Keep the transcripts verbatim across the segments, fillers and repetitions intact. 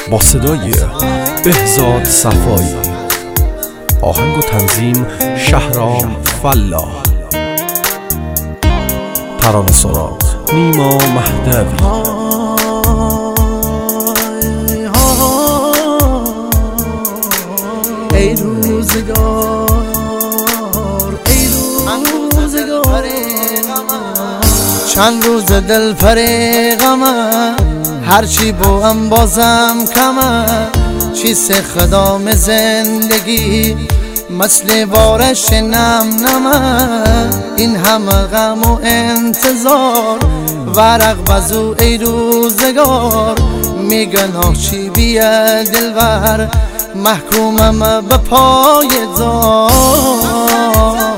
با صدای بهزاد صفایی، آهنگ و تنظیم شهرام فلاح، ترانه سرا نیما مهدوی. ای روزگار ای روزگار چند روز دل فریقم، هرچی بوام بازم کمه، چیز خدام زندگی مثل بارش نم نمه، این همه غم و انتظار ورق بزو ای روزگار، میگن آخ چی بیه دلبر محکومم به پای دار،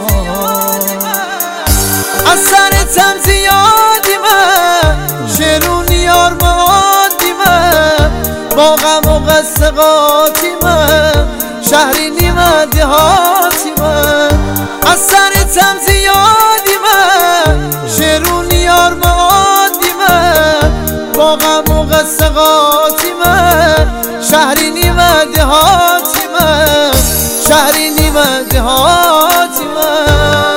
از سرتم زیادی من شیرون یار مادی من، با غم و قصه قاطی من شهری نیمه دهاتی من، از سرتم زیادی من شیرون یار مادی من، با غم و قصه قاطی من شهری نیمه دهاتی من، شهری نیمه دهاتی من.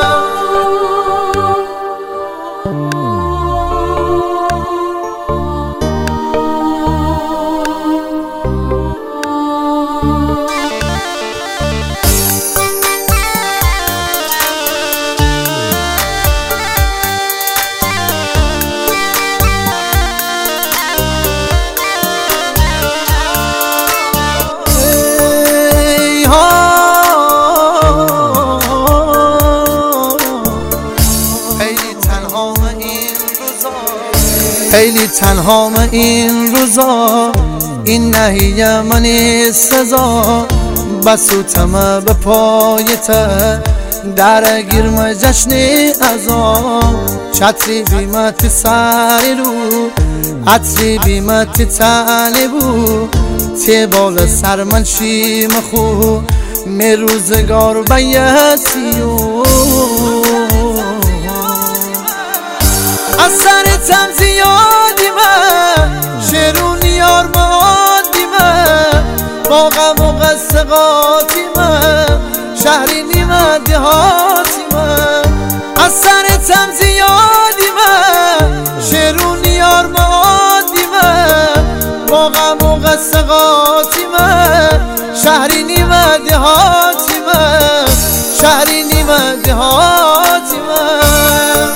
خیلی تنهام این روزا، این نهیه من سزا، بسوتم به پایته درگیرم جشن ازا، چتری بیمت سری رو عطری بیمت تنی بو، تی بال سر من شیم خو می روزگار بیتیو، از سرتم زیادی من شیرون یار مادی من، با غم و قصه قاطی من شهری نیمه دهاتی من، از سرتم زیادی من شیرون یار مادی من، با غم و قصه قاطی من شهری نیمه دهاتی من، شهری نیمه دهاتی من.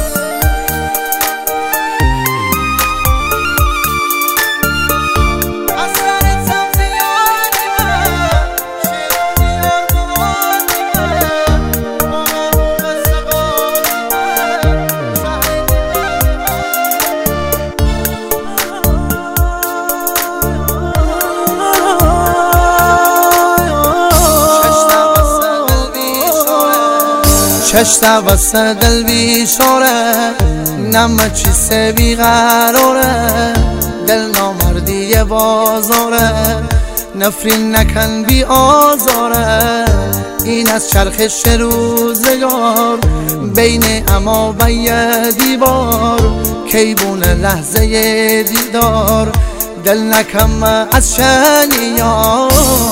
چشت وسط دل بیشاره، نم چیسه بیقراره، دل نامردی بازاره، نفرین نکن بی آزاره، این از چرخش روزگار بین اما و یه دیوار، کیبون لحظه دیدار دل نکم از شنیار،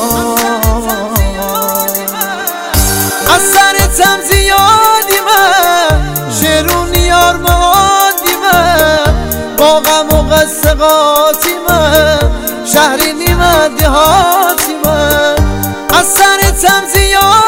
از سرتم زیادی من شیرون یار مادی من، با غم و قصه قاطی من شهری نیمه دهاتی من، از سرتم زیادی